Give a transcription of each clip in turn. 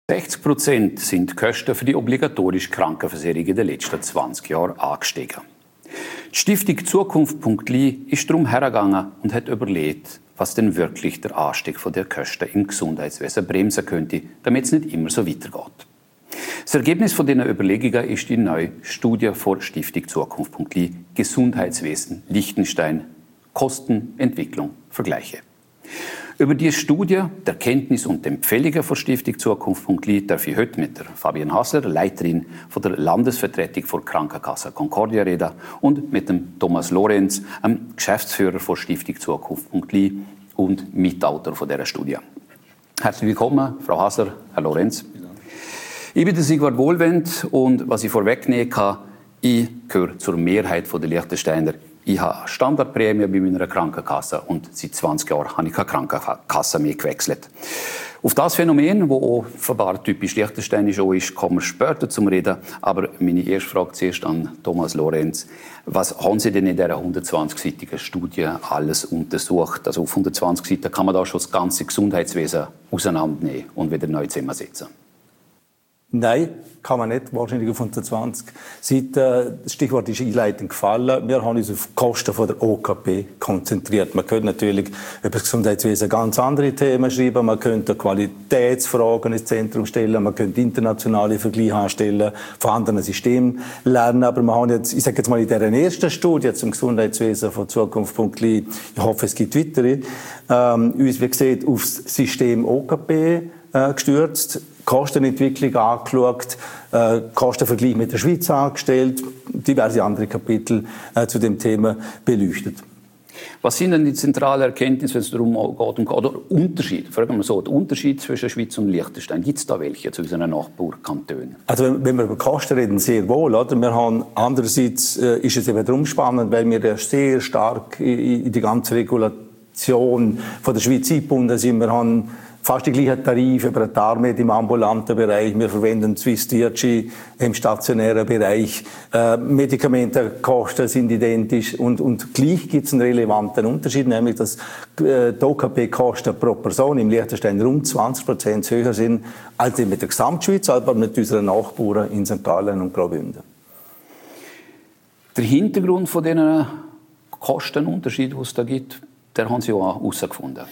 60% sind die Kosten für die obligatorische Krankenversicherung in den letzten 20 Jahren angestiegen. Die Stiftung Zukunft.li ist darum hergegangen und hat überlegt, was denn wirklich der Anstieg der Kosten im Gesundheitswesen bremsen könnte, damit es nicht immer so weitergeht. Das Ergebnis von diesen Überlegungen ist die neue Studie von Stiftung Zukunft.li Gesundheitswesen Liechtenstein Kosten, Entwicklung, Vergleiche. Über diese Studie, der Erkenntnis und die Empfehlungen von Stiftung Zukunft.li darf ich heute mit der Fabienne Hasler, Leiterin von der Landesvertretung der Krankenkasse Concordia, reden und mit dem Thomas Lorenz, einem Geschäftsführer von Stiftung Zukunft.li und Mitautor von dieser Studie. Herzlich willkommen, Frau Hasler, Herr Lorenz. Ich bin der Sigvard Wohlwend und was ich vorwegnehmen kann, ich gehöre zur Mehrheit der Liechtensteiner. Ich habe eine Standardprämie bei meiner Krankenkasse und seit 20 Jahren habe ich keine Krankenkasse mehr gewechselt. Auf das Phänomen, das auch offenbar typisch liechtensteinisch ist, kommen wir später zum Reden. Aber meine erste Frage zuerst an Thomas Lorenz. Was haben Sie denn in dieser 120-seitigen Studie alles untersucht? Also auf 120 Seiten kann man da schon das ganze Gesundheitswesen auseinandernehmen und wieder neu zusammensetzen. Nein, kann man nicht, wahrscheinlich auf 120 Seiten. Das Stichwort ist einleitend gefallen. Wir haben uns auf die Kosten von der OKP konzentriert. Man könnte natürlich über das Gesundheitswesen ganz andere Themen schreiben. Man könnte Qualitätsfragen ins Zentrum stellen. Man könnte internationale Vergleiche anstellen, von anderen Systemen lernen. Aber wir haben jetzt, ich sage jetzt mal in dieser ersten Studie zum Gesundheitswesen von Zukunft.li, ich hoffe, es gibt weitere, uns, wie gesagt, auf das System OKP gestürzt, Kostenentwicklung angeschaut, Kostenvergleich mit der Schweiz angestellt, diverse andere Kapitel zu dem Thema beleuchtet. Was sind denn die zentralen Erkenntnisse, wenn es darum geht, oder Unterschied, fragen wir so, der Unterschied zwischen Schweiz und Liechtenstein, gibt es da welche zu unseren Nachbarkantonen? Also wenn wir über Kosten reden, sehr wohl. Oder? Wir haben, andererseits ist es eben darum spannend, weil wir sehr stark in die ganze Regulation von der Schweiz eingebunden sind. Wir haben fast die gleichen Tarife über die Tarmed im ambulanten Bereich. Wir verwenden Swiss Dierci im stationären Bereich. Medikamentenkosten sind identisch und gleich gibt es einen relevanten Unterschied, nämlich dass die OKP-Kosten pro Person im Liechtenstein rund 20% höher sind als mit der Gesamtschweiz, aber mit unseren Nachbarn in St. Gallen und Graubünden. Der Hintergrund von diesen Kostenunterschieden, die es da gibt, den haben Sie auch herausgefunden.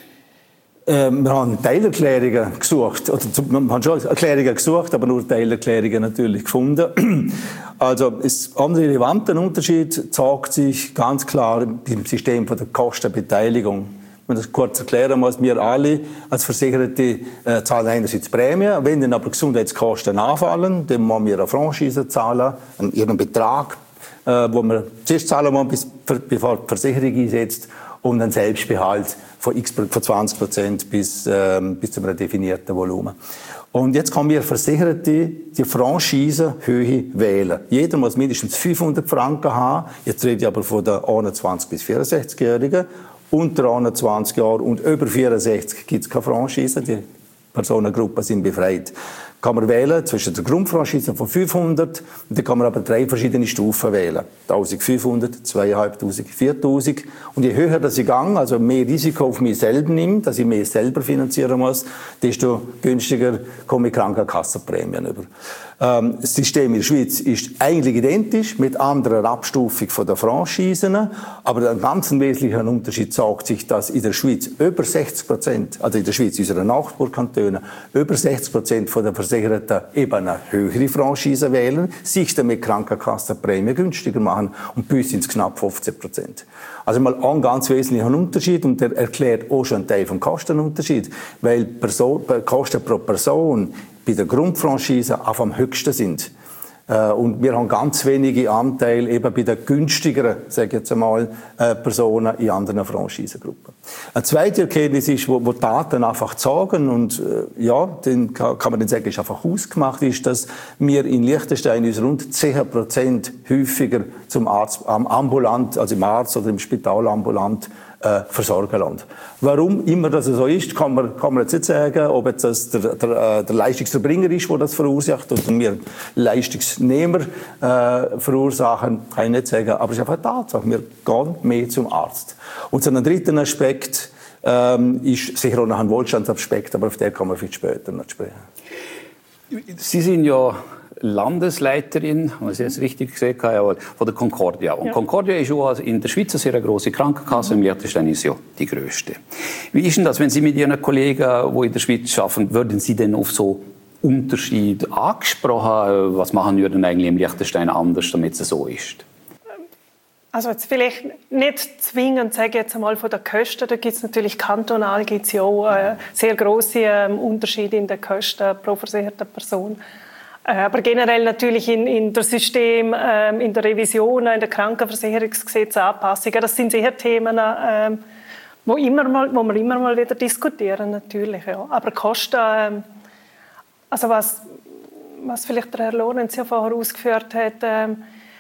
Wir haben Teilerklärungen gesucht. Wir haben schon Erklärungen gesucht, aber nur Teilerklärungen natürlich gefunden. Also, ein relevanter Unterschied zeigt sich ganz klar im System von der Kostenbeteiligung. Wenn ich das kurz erklären muss, wir alle als Versicherte zahlen einerseits Prämien. Wenn dann aber Gesundheitskosten anfallen, dann müssen wir eine Franchise zahlen, einen irgendeinen Betrag, wo wir zuerst zahlen müssen, bevor die Versicherung einsetzt, und einen Selbstbehalt von 20% bis zu einem definierten Volumen. Und jetzt können wir Versicherte die Franchise-Höhe wählen. Jeder muss mindestens 500 Franken haben. Jetzt rede ich aber von den 21- bis 64-Jährigen. Unter 21 Jahren und über 64 gibt es keine Franchise. Die Personengruppen sind befreit. Kann man wählen zwischen der Grundfranchise von 500 und dann kann man aber 3 verschiedene Stufen wählen. 1500, 2500, 4000. Und je höher das ich gehe, also mehr Risiko auf mich selber nehme, dass ich mehr selber finanzieren muss, desto günstiger komme ich Krankenkassenprämien über. Das System in der Schweiz ist eigentlich identisch, mit anderer Abstufung von der Franchisen. Aber ein ganz wesentlicher Unterschied zeigt sich, dass in der Schweiz über 60%, also in der Schweiz, unsere Nachbarkantone, über 60% von der Versicherten eben eine höhere Franchise wählen, sich damit Krankenkassenprämie günstiger machen und bis ins knapp 15%. Also mal ein ganz wesentlicher Unterschied und der erklärt auch schon einen Teil vom Kostenunterschied, weil Kosten pro Person bei der Grundfranchise auf am höchsten sind. Und wir haben ganz wenige Anteile eben bei den günstigeren, sage ich jetzt einmal, Personen in anderen Franchisegruppen. Eine zweite Erkenntnis ist, wo Daten einfach sagen und ja, den kann man dann sagen, ist einfach ausgemacht, ist, dass wir in Liechtenstein uns rund 10% häufiger zum Arzt, ambulant, also im Arzt oder im Spital ambulant versorgen lassen. Warum immer das so ist, kann man jetzt nicht sagen, ob jetzt das der Leistungserbringer ist, der das verursacht, oder wir Leistungsnehmer verursachen, kann ich nicht sagen, aber es ist einfach eine Tatsache, wir gehen mehr zum Arzt. Und so ein dritten Aspekt ist sicher auch noch ein Wohlstandsaspekt, aber auf den kann man viel später noch sprechen. Sie sind ja Landesleiterin, wenn ich jetzt richtig gesehen habe, von der Concordia. Und Concordia ist ja in der Schweiz eine sehr grosse Krankenkasse, im Liechtenstein ist ja die grösste. Wie ist denn das, wenn Sie mit Ihren Kollegen, die in der Schweiz arbeiten, würden Sie denn auf so Unterschied angesprochen? Was machen wir denn eigentlich im Liechtenstein anders, damit es so ist? Also jetzt vielleicht nicht zwingend, sage ich jetzt einmal, von den Kosten. Da gibt es natürlich kantonal gibt's ja auch sehr grosse Unterschiede in den Kosten pro versicherte Person. Aber generell natürlich in der System, in der Revision, in der Krankenversicherungsgesetzesanpassungen, das sind sicher Themen, wo wir immer mal wieder diskutieren, natürlich. Ja. Aber Kosten, also was vielleicht der Herr Lorenz ja vorher ausgeführt hat,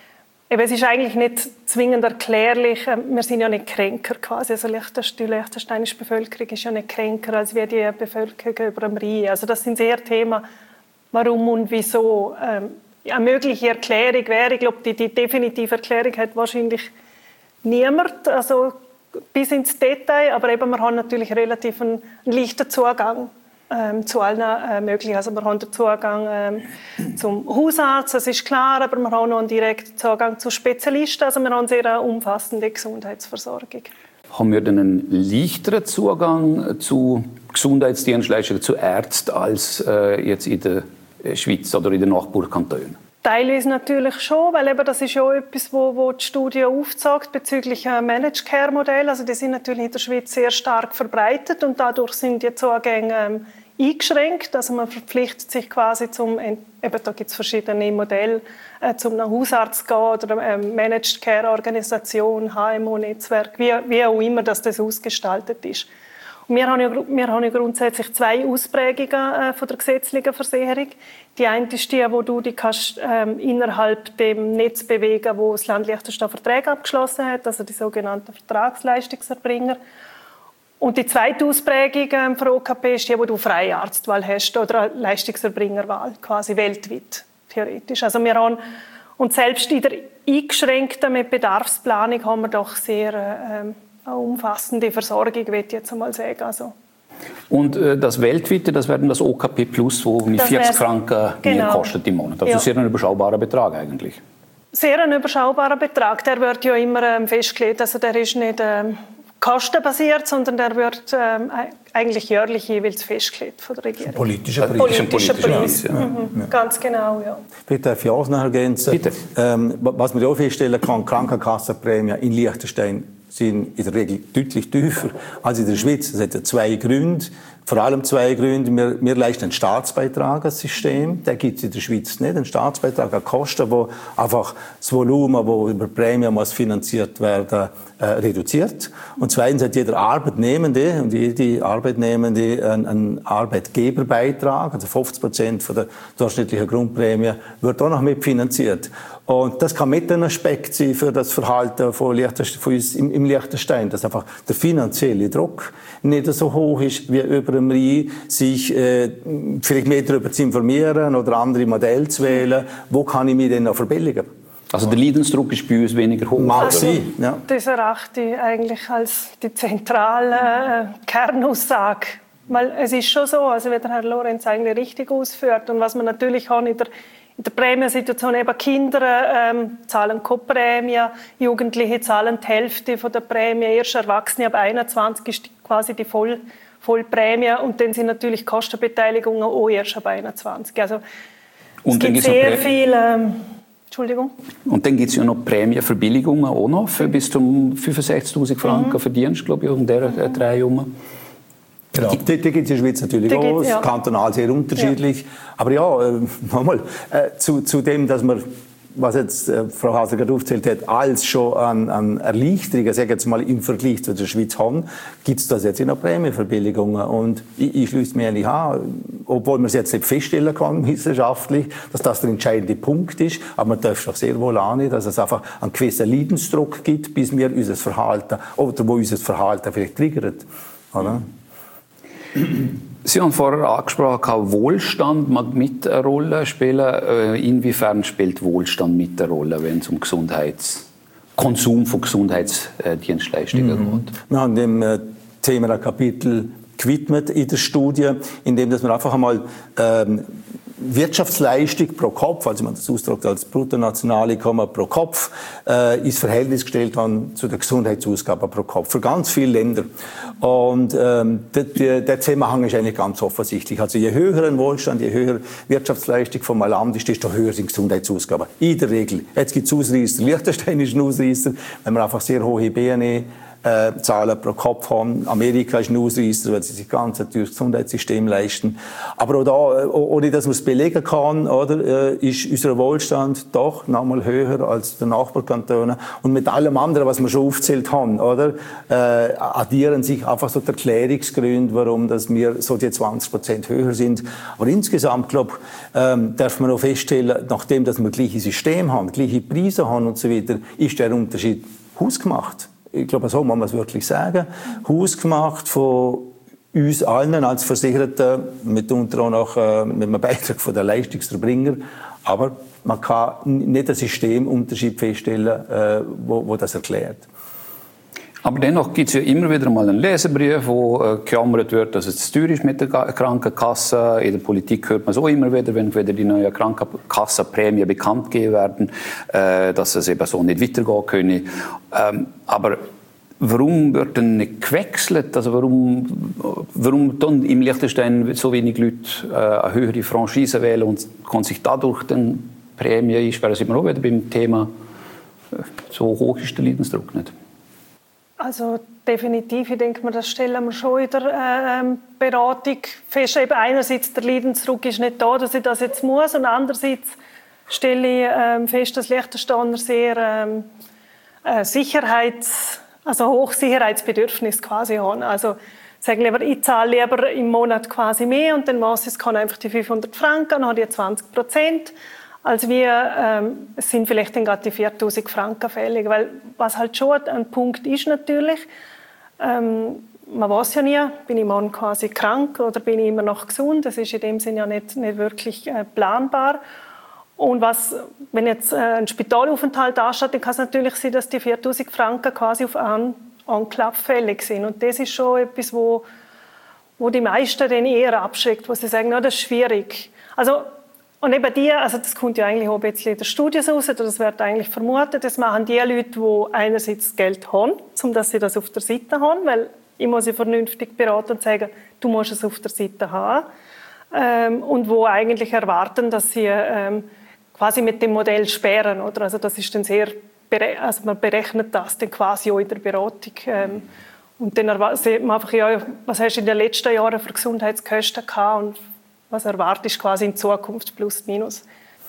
es ist eigentlich nicht zwingend erklärlich. Wir sind ja nicht kränker quasi. Also die liechtensteinische Bevölkerung ist ja nicht kränker als wir die Bevölkerung über dem Rhein. Also das sind sehr Themen, warum und wieso. Eine mögliche Erklärung wäre, ich glaube, die definitive Erklärung hat wahrscheinlich niemand, also bis ins Detail, aber eben, wir haben natürlich relativ einen leichten Zugang zu allen möglichen. Also wir haben den Zugang zum Hausarzt, das ist klar, aber wir haben noch einen direkten Zugang zu Spezialisten, also wir haben eine sehr umfassende Gesundheitsversorgung. Haben wir denn einen leichteren Zugang zu Gesundheitsdienstleistungen, zu Ärzten als jetzt in der Schweiz oder in den Nachbarkantonen? Teilweise natürlich schon, weil eben das ist ja etwas, wo die Studie aufzeigt bezüglich Managed Care Modell. Also die sind natürlich in der Schweiz sehr stark verbreitet und dadurch sind die Zugänge eingeschränkt. Also man verpflichtet sich quasi eben da gibt es verschiedene Modelle, zum Hausarzt zu gehen oder Managed Care Organisation, HMO-Netzwerk, wie auch immer das ausgestaltet ist. Wir haben ja grundsätzlich zwei Ausprägungen von der gesetzlichen Versicherung. Die eine ist die, wo du dich kannst, innerhalb dem Netz bewegen, wo das Land Liechtenstein Verträge abgeschlossen hat, also die sogenannten Vertragsleistungserbringer. Und die zweite Ausprägung für OKP ist die, wo du freie Arztwahl hast oder eine Leistungserbringerwahl, quasi weltweit, theoretisch. Also wir haben, und selbst in der eingeschränkten mit Bedarfsplanung haben wir doch sehr eine umfassende Versorgung, würde ich jetzt einmal sagen. Also. Und das weltweite, das wäre das OKP Plus, wo mit 40 Franken mehr kostet im Monat. Also sehr ein überschaubarer Betrag eigentlich. Sehr ein überschaubarer Betrag. Der wird ja immer festgelegt. Also der ist nicht kostenbasiert, sondern der wird eigentlich jährlich jeweils festgelegt von der Regierung. Politischer Preis. Ja. Ganz genau, ja. Bitte darf ich auch noch ergänzen. Bitte. Was man auch feststellen kann, Krankenkassenprämien in Liechtenstein sind in der Regel deutlich tiefer als in der Schweiz. Das hat zwei Gründe, vor allem zwei Gründe. Wir leisten einen Staatsbeitrag als System. Der gibt es in der Schweiz nicht. Ein Staatsbeitrag an Kosten, wo einfach das Volumen, das über Prämien muss finanziert werden, reduziert. Und zweitens hat jeder Arbeitnehmende und jede Arbeitnehmende einen Arbeitgeberbeitrag, also 50% von der durchschnittlichen Grundprämie, wird auch noch mitfinanziert. Und das kann mit ein Aspekt sein für das Verhalten von uns im Liechtenstein, dass einfach der finanzielle Druck nicht so hoch ist wie über dem Rhein, sich vielleicht mehr darüber zu informieren oder andere Modelle zu wählen. Wo kann ich mich denn noch verbilligen? Also der Leidensdruck ist bei uns weniger hoch. Mag sein, ja. Das erachte ich eigentlich als die zentrale Kernaussage. Weil es ist schon so, also wie der Herr Lorenz eigentlich richtig ausführt. Und was man natürlich auch in der Prämiensituation, eben Kinder zahlen keine Prämie, Jugendliche zahlen die Hälfte von der Prämie, erst Erwachsene ab 21 ist quasi die Vollprämie und dann sind natürlich Kostenbeteiligungen auch erst ab 21. Also es gibt sehr viele... Entschuldigung. Und dann gibt es ja noch Prämienverbilligungen auch noch für bis zu 65'000 Franken Verdienst, glaube ich, um der drei Jungen. Genau. Die gibt es in der Schweiz natürlich auch, ja. Kantonal sehr unterschiedlich. Ja. Aber ja, nochmal, zu dem, dass man, was jetzt Frau Haser gerade aufgezählt hat, als schon an Erleichterungen, sage jetzt mal im Vergleich zu der Schweiz haben, gibt es das jetzt in der Prämienverbilligungen. Und ich schließe mir eigentlich an, obwohl man es jetzt nicht feststellen kann wissenschaftlich, dass das der entscheidende Punkt ist, aber man darf doch sehr wohl annehmen, dass es einfach einen gewissen Leidensdruck gibt, bis wir unser Verhalten, oder wo unser Verhalten vielleicht triggert. Oder? Sie haben vorher angesprochen, Wohlstand mag mit eine Rolle spielen. Inwiefern spielt Wohlstand mit eine Rolle, wenn es um Konsum von Gesundheitsdienstleistungen geht? Wir haben dem Thema ein Kapitel gewidmet in der Studie, indem dass wir einfach einmal Wirtschaftsleistung pro Kopf, also man das ausdrückt als Bruttonationaleinkommen pro Kopf, ins Verhältnis gestellt haben zu der Gesundheitsausgabe pro Kopf für ganz viele Länder. Und der Zusammenhang ist eigentlich ganz offensichtlich. Also je höher ein Wohlstand, je höher Wirtschaftsleistung von einem Land ist, desto höher sind Gesundheitsausgaben. In der Regel. Jetzt gibt es Ausreißer. Liechtenstein ist ein Ausreißer, wenn wir einfach sehr hohe BNE Zahlen pro Kopf haben. Amerika ist ein Ausreißer, weil sie sich ganz ein teures Gesundheitssystem leisten. Aber auch da, ohne dass man es belegen kann, oder, ist unser Wohlstand doch nochmal höher als der Nachbarkantone. Und mit allem anderen, was wir schon aufgezählt haben, oder, addieren sich einfach so die Erklärungsgründe, warum dass wir so die 20% höher sind. Aber insgesamt, glaube ich, darf man auch feststellen, nachdem dass wir gleiche Systeme haben, gleiche Preise haben und so weiter, ist der Unterschied hausgemacht. Ich glaube, so muss man es wirklich sagen. Hausgemacht von uns allen als Versicherten, mitunter auch noch mit einem Beitrag von der Leistungserbringer. Aber man kann nicht einen Systemunterschied feststellen, wo das erklärt. Aber dennoch gibt es ja immer wieder mal einen Leserbrief, wo gejammert wird, dass es zu teuer ist mit der Krankenkasse. In der Politik hört man es auch immer wieder, wenn wieder die neuen Krankenkassenprämien bekannt gegeben werden, dass es eben so nicht weitergehen könne. Aber warum wird denn nicht gewechselt? Also warum dann im Liechtenstein so wenig Leute eine höhere Franchise wählen und kann sich dadurch dann Prämie einsparen? Sind wir auch wieder beim Thema, so hoch ist der Leidensdruck nicht? Also definitiv, ich denke mal, das stellen wir schon in der Beratung fest. Eben einerseits der Leidensdruck ist nicht da, dass ich das jetzt muss, und andererseits stelle ich fest, dass Liechtensteiner sehr Hochsicherheitsbedürfnis quasi haben. Also sagen lieber, ich zahle lieber im Monat quasi mehr und dann was es kann einfach die 500 Franken, dann habe ich 20%. Als es sind vielleicht dann gerade die 4'000 Franken fällig, weil was halt schon ein Punkt ist natürlich, man weiß ja nie, bin ich morgen quasi krank oder bin ich immer noch gesund, das ist in dem Sinne ja nicht wirklich planbar. Und wenn jetzt ein Spitalaufenthalt ansteht, dann kann es natürlich sein, dass die 4'000 Franken quasi auf einen Klapp fällig sind. Und das ist schon etwas, wo die meisten dann eher abschreckt, wo sie sagen, das ist schwierig. Und eben das kommt ja eigentlich auch ein bisschen in der Studie raus, oder das wird eigentlich vermutet, das machen die Leute, die einerseits Geld haben, dass sie das auf der Seite haben, weil ich muss sie vernünftig beraten und sagen, du musst es auf der Seite haben, und wo eigentlich erwarten, dass sie quasi mit dem Modell sperren, oder? Also das ist dann man berechnet das dann quasi auch in der Beratung. Und dann sieht man einfach, ja, was hast du in den letzten Jahren für Gesundheitskosten gehabt und was erwartest du quasi in Zukunft, plus, minus.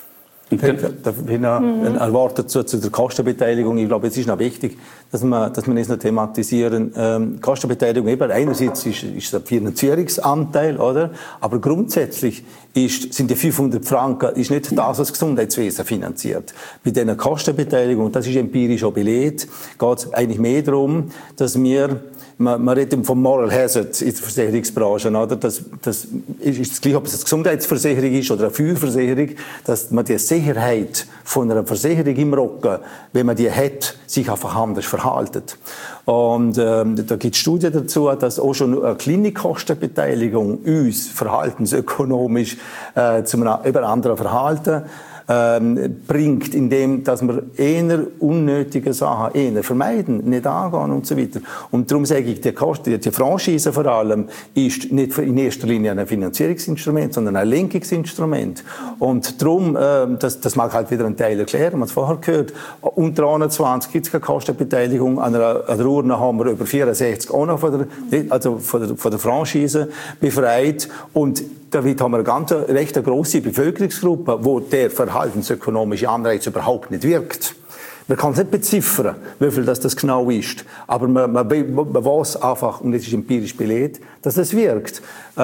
Darf ich noch ein Wort dazu zu der Kostenbeteiligung? Ich glaube, es ist noch wichtig, dass wir es noch thematisieren. Kostenbeteiligung, eben einerseits ist der Finanzierungsanteil, oder? Aber grundsätzlich sind die 500 Franken ist nicht das, was das Gesundheitswesen finanziert. Bei dieser Kostenbeteiligung, das ist empirisch auch belegt, geht es eigentlich mehr darum, dass man redet vom Moral Hazard in der Versicherungsbranche, oder? Das ist das gleiche, ob es eine Gesundheitsversicherung ist oder eine Feuerversicherung, dass man die Sicherheit von einer Versicherung im Rücken, wenn man die hat, sich einfach anders verhaltet. Und da gibt es Studien dazu, dass auch schon eine Klinikkostenbeteiligung uns verhaltensökonomisch zu einem anderen Verhalten bringt, indem dass wir eher unnötige Sachen eher vermeiden, nicht angehen und so weiter. Und darum sage ich, die Franchise vor allem ist nicht in erster Linie ein Finanzierungsinstrument, sondern ein Lenkungsinstrument. Und darum, das mag halt wieder ein Teil erklären, man hat es vorher gehört, unter 21 gibt es keine Kostenbeteiligung, an der Urne haben wir über 64 auch noch von der Franchise befreit, und damit haben wir eine recht grosse Bevölkerungsgruppe, wo der verhaltensökonomische Anreiz überhaupt nicht wirkt. Man kann es nicht beziffern, wie viel das genau ist. Aber man weiß einfach, und es ist empirisch belegt, dass es wirkt.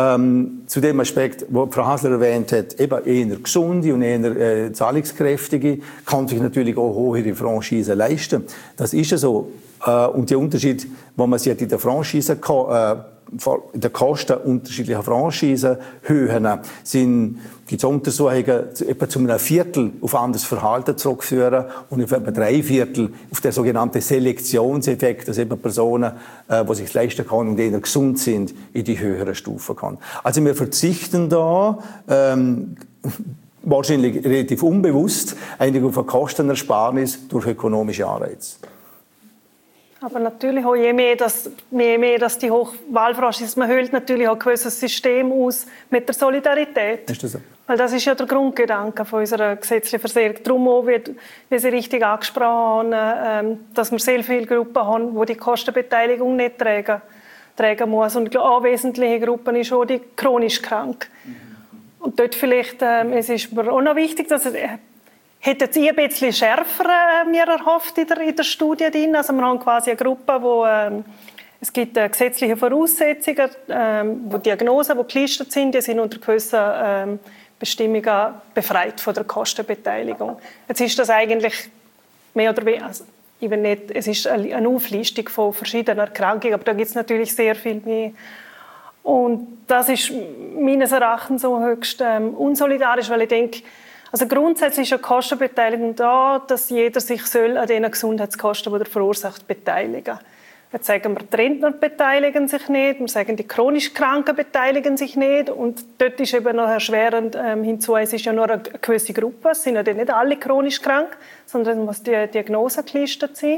Zu dem Aspekt, wo Frau Hasler erwähnt hat, eben eher gesunde und eher zahlungskräftige, kann sich natürlich auch höhere Franchise leisten. Das ist ja so. Und der Unterschied, wo man sieht in der Franchise in den Kosten unterschiedlicher Franchisenhöhen gibt es Untersuchungen, etwa zu einem Viertel auf anderes Verhalten zurückführen und auf etwa 3/4 auf den sogenannten Selektionseffekt, dass eben Personen, die sich leisten können und eher gesund sind, in die höheren Stufen kommen. Also wir verzichten da wahrscheinlich relativ unbewusst eigentlich auf eine Kostenersparnis durch ökonomische Anreize. Aber natürlich auch je mehr, dass die Hochwahlfranchise, man höhlt natürlich auch ein gewisses System aus mit der Solidarität. Ist das so? Weil das ist ja der Grundgedanke von unserer gesetzlichen Versicherung. Darum auch, wie Sie richtig angesprochen haben, dass wir sehr viele Gruppen haben, die die Kostenbeteiligung nicht tragen muss. Und eine wesentliche Gruppe ist auch die chronisch krank. Und dort vielleicht, es ist mir auch noch wichtig, dass hätten Sie ein bisschen schärfer mir erhofft in der Studie drin. Also wir haben quasi eine Gruppe, wo es gibt gesetzliche Voraussetzungen, wo Diagnosen, die gelistet sind, die sind unter gewissen Bestimmungen befreit von der Kostenbeteiligung. Jetzt ist das eigentlich mehr oder weniger, also es ist eine Auflistung von verschiedenen Erkrankungen, aber da gibt es natürlich sehr viel mehr. Und das ist meines Erachtens so höchst unsolidarisch, weil ich denke, also grundsätzlich ist eine Kostenbeteiligung da, dass jeder sich an den Gesundheitskosten, die er verursacht, beteiligen. Jetzt sagen wir, die Rentner beteiligen sich nicht, wir sagen, die chronisch Kranken beteiligen sich nicht. Und dort ist eben noch erschwerend hinzu, es ist ja nur eine gewisse Gruppe, es sind ja nicht alle chronisch krank, sondern es muss die Diagnose gelistet sein.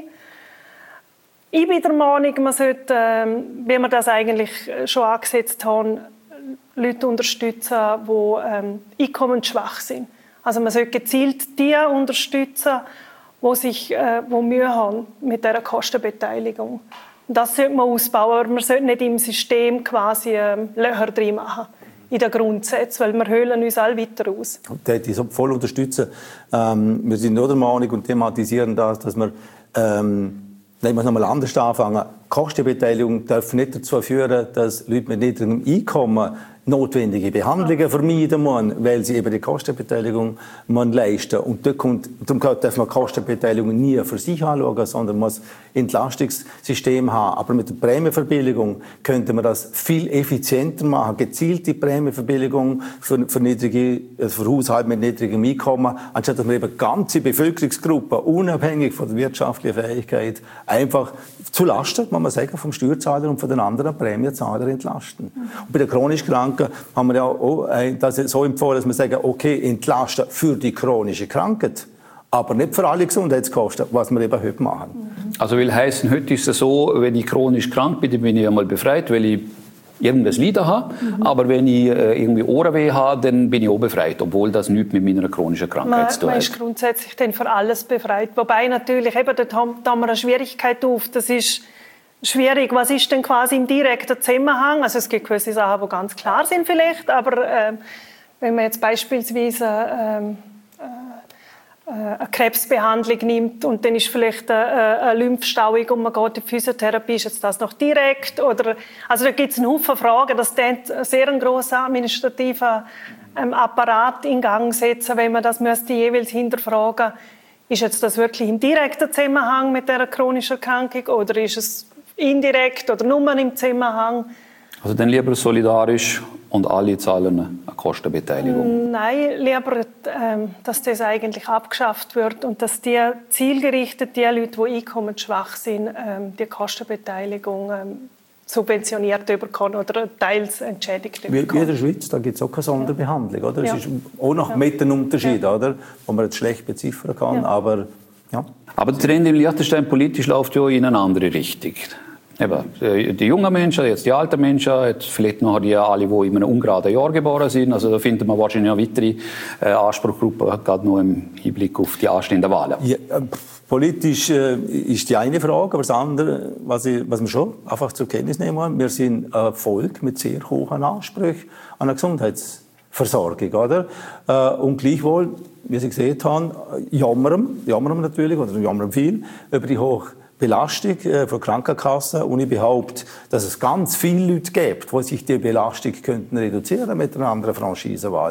Ich bin der Meinung, man sollte, wie wir das eigentlich schon angesetzt haben, Leute unterstützen, die einkommensschwach sind. Also man sollte gezielt die unterstützen, die Mühe haben mit dieser Kostenbeteiligung. Das sollte man ausbauen, aber man sollte nicht im System quasi Löcher drin machen, in den Grundsätzen, weil wir höhlen uns alle weiter aus. Das hätte ich voll unterstützen. Wir sind nur der Meinung und thematisieren das, dass wir, ich muss nochmal anders anfangen, Kostenbeteiligung darf nicht dazu führen, dass Leute mit niedrigem Einkommen notwendige Behandlungen vermeiden müssen, weil sie eben die Kostenbeteiligung leisten. Und darum darf man Kostenbeteiligung nie für sich anschauen, sondern muss ein Entlastungssystem haben. Aber mit der Prämienverbilligung könnte man das viel effizienter machen. Gezielte Prämienverbilligung für Haushalte mit niedrigem Einkommen, anstatt dass man eben ganze Bevölkerungsgruppen, unabhängig von der wirtschaftlichen Fähigkeit, einfach zu Lasten, muss man sagen, vom Steuerzahler und von den anderen Prämienzahler entlasten. Und bei den chronisch Kranken haben wir ja auch das so empfohlen, dass wir sagen, okay, entlasten für die chronische Krankheit, aber nicht für alle Gesundheitskosten, was wir eben heute machen. Also will heißen, heute ist es so, wenn ich chronisch krank bin, bin ich einmal befreit, weil ich irgendwas Leiden habe. Aber wenn ich irgendwie Ohrenweh habe, dann bin ich auch befreit, obwohl das nichts mit meiner chronischen Krankheit zu tun hat. Man ist grundsätzlich dann für alles befreit. Wobei natürlich, eben, dort haben wir eine Schwierigkeit auf. Das ist schwierig. Was ist denn quasi im direkten Zusammenhang? Also es gibt gewisse Sachen, die ganz klar sind vielleicht, aber wenn man jetzt beispielsweise eine Krebsbehandlung nimmt und dann ist vielleicht eine Lymphstauung und man geht in die Physiotherapie, ist jetzt das noch direkt? Also da gibt es einen Haufen Fragen, das klingt sehr einen grossen administrativen Apparat in Gang setzen, wenn man das müsste jeweils hinterfragen, ist jetzt das wirklich im direkten Zusammenhang mit dieser chronischen Erkrankung oder ist es indirekt oder nur im Zusammenhang? Also dann lieber solidarisch und alle zahlen eine Kostenbeteiligung? Nein, lieber, dass das eigentlich abgeschafft wird und dass die zielgerichtet, die Leute, die einkommensschwach sind, die Kostenbeteiligung subventioniert bekommen oder teils entschädigt bekommen. Wie in der Schweiz, da gibt es auch keine Sonderbehandlung. Oder? Ja. Es ist auch noch mit einem Unterschied, oder? Wo man jetzt schlecht beziffern kann. Ja. Aber der Trend in Liechtenstein politisch läuft ja in eine andere Richtung. Eben, die jungen Menschen, jetzt die alten Menschen, jetzt vielleicht noch die alle, die in einem ungeraden Jahr geboren sind. Also da findet man wahrscheinlich noch weitere Anspruchsgruppen, gerade noch im Hinblick auf die anstehenden Wahlen. Ja, politisch ist die eine Frage, aber das andere, was wir schon einfach zur Kenntnis nehmen, wir sind ein Volk mit sehr hohen Ansprüchen an eine Gesundheitsversorgung, oder? Und gleichwohl, wie Sie gesehen haben, jammern wir natürlich, oder jammern viel, über die hohe Belastung von Krankenkassen. Und ich behaupte, dass es ganz viele Leute gibt, die sich die Belastung könnten reduzieren mit einer anderen Franchisewahl.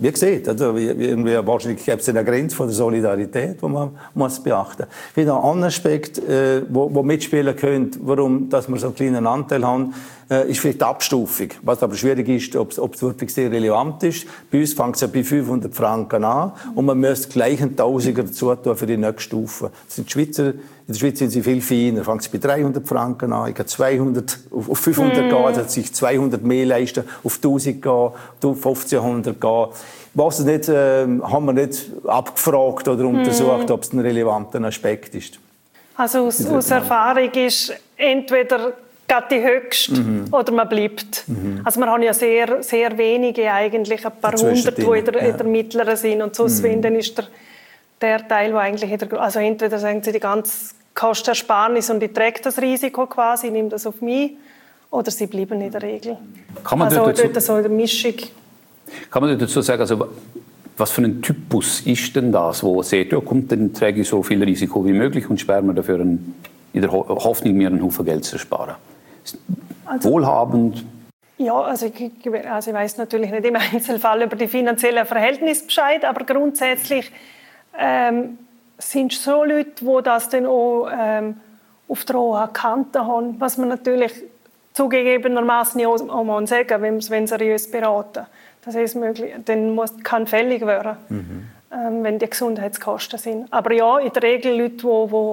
wie gesagt, also wahrscheinlich gibt es eine Grenze von der Solidarität, die man muss beachten muss. Wieder ein anderer Aspekt, wo mitspielen könnte, warum dass wir so einen kleinen Anteil haben, ist vielleicht die Abstufung. Was aber schwierig ist, ob es wirklich sehr relevant ist. Bei uns fängt es ja bei 500 Franken an und man müsste gleich einen Tausiger dazu tun für die nächste Stufe. In der Schweiz sind sie viel feiner. Fängt es bei 300 Franken an, ich kann 200 auf 500 gehen, also sich 200 mehr leisten, auf 1000 gehen, auf 1500 gehen. Was nicht, haben wir nicht abgefragt oder untersucht, ob es ein relevanter Aspekt ist. Also aus Erfahrung ist entweder die höchste oder man bleibt. Also wir haben ja sehr, sehr wenige eigentlich, ein paar hundert, die in der mittleren sind und sonst dann ist der Teil, der eigentlich also entweder sagen sie die ganze Kostenersparnis und ich trage das Risiko quasi, ich nehme das auf mich, oder sie bleiben in der Regel. Kann man also dort so eine Mischung. Kann man dazu sagen, also was für ein Typus ist denn das, wo sagt, ja, kommt, dann trage ich so viel Risiko wie möglich und spare mir dafür in der Hoffnung, mir einen Haufen Geld zu sparen? Also, wohlhabend? Ja, also ich weiß natürlich nicht im Einzelfall über die finanziellen Verhältnisse Bescheid, aber grundsätzlich sind so Leute, die das dann auch auf der hohen Kante haben, was man natürlich zugegebenermaßen auch mal sagen, wenn wir seriös beraten. Das ist möglich, dann kann fällig werden, wenn die Gesundheitskosten sind. Aber ja, in der Regel Leute,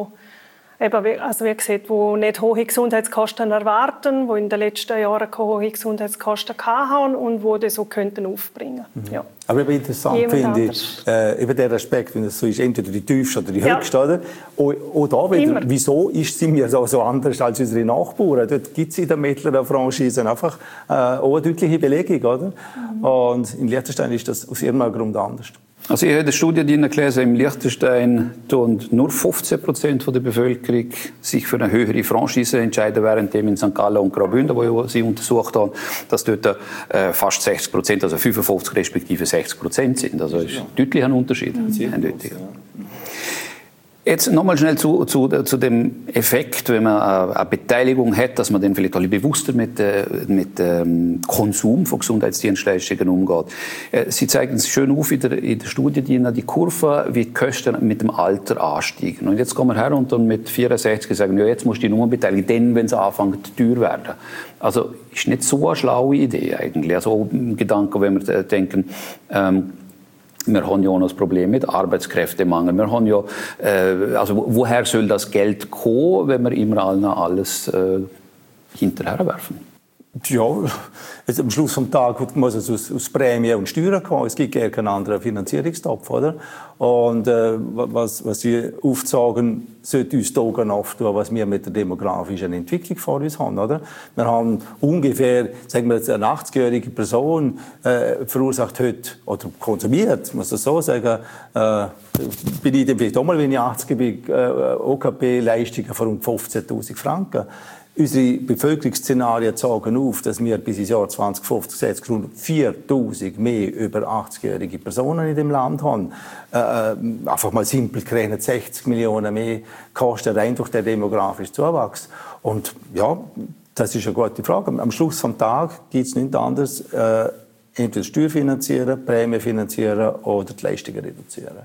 die nicht hohe Gesundheitskosten erwarten, die in den letzten Jahren keine hohen Gesundheitskosten hatten und die das so könnten aufbringen. Ja. Aber interessant finde ich, eben der Aspekt, wenn es so ist, entweder die tiefste oder die höchste. Oder? Und da wieder, wieso sind wir so anders als unsere Nachbarn? Dort gibt es in der mittleren Franchise einfach auch eine deutliche Belegung. Oder? Und in Liechtenstein ist das aus irgendeinem Grund anders. Also ich habe eine Studie gelesen, im Liechtenstein tun nur 15% der Bevölkerung sich für eine höhere Franchise entscheiden, während in St. Gallen und Graubünden, wo sie untersucht haben, dass dort fast 60%, also 55 respektive 60% sind. Also ist deutlich ein Unterschied. Eindeutig. Jetzt nochmal schnell zu dem Effekt, wenn man eine Beteiligung hat, dass man dann vielleicht alle bewusster mit Konsum von Gesundheitsdienstleistungen umgeht. Sie zeigen es schön auf in der Studie, die Kurve, wie die Kosten mit dem Alter ansteigen. Und jetzt kommen wir her und dann mit 64 sagen, ja, jetzt musst du dich nur beteiligen, dann, wenn es anfängt, teuer werden. Also ist nicht so eine schlaue Idee eigentlich. Also ein Gedanke, wenn wir denken, wir haben ja auch noch das Problem mit Arbeitskräftemangel. Wir haben ja, also woher soll das Geld kommen, wenn wir immer alles hinterherwerfen? Ja, jetzt am Schluss des Tages muss es aus Prämien und Steuern kommen. Es gibt gar keinen anderen Finanzierungstopf, oder? Und was Sie aufzeigen, sollte uns die Augen auftun, was wir mit der demografischen Entwicklung vor uns haben, oder? Wir haben ungefähr, sagen wir jetzt, eine 80-jährige Person verursacht heute, oder konsumiert, muss ich so sagen, bin ich dann vielleicht auch mal, wenn ich 80 bin, OKP-Leistungen von rund 15'000 Franken. Unsere Bevölkerungsszenarien zeigen auf, dass wir bis ins Jahr 2050 rund 4'000 mehr über 80-jährige Personen in dem Land haben. Einfach mal simpel gerechnet 60 Millionen mehr kosten rein durch den demografischen Zuwachs. Und ja, das ist eine gute Frage. Am Schluss des Tages gibt es nichts anderes, entweder Steuer finanzieren, Prämien finanzieren oder die Leistungen reduzieren.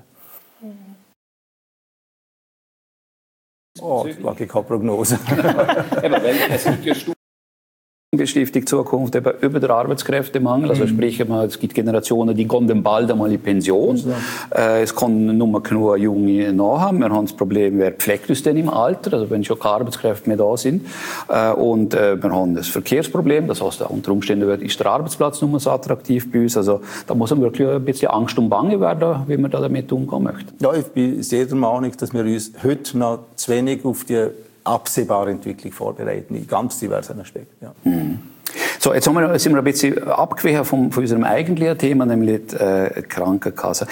Oh, das war keine Prognose. Es gibt ja Stiftung Zukunft eben über den Arbeitskräftemangel. Also sprich, es gibt Generationen, die gehen dann bald einmal in Pension. Es kann nur genug Junge nachhaben. Wir haben das Problem, wer pflegt uns denn im Alter, also wenn schon keine Arbeitskräfte mehr da sind. Und wir haben das Verkehrsproblem, das heißt, unter Umständen ist der Arbeitsplatz nicht mehr so attraktiv bei uns. Also da muss man wirklich ein bisschen Angst und Bange werden, wie man da damit umgehen möchte. Ja, ich bin sehr der Meinung, dass wir uns heute noch zu wenig auf die absehbare Entwicklung vorbereiten, in ganz diversen Aspekten. Ja. So, jetzt sind wir ein bisschen abgewichen von unserem eigentlichen Thema, nämlich die Krankenkasse.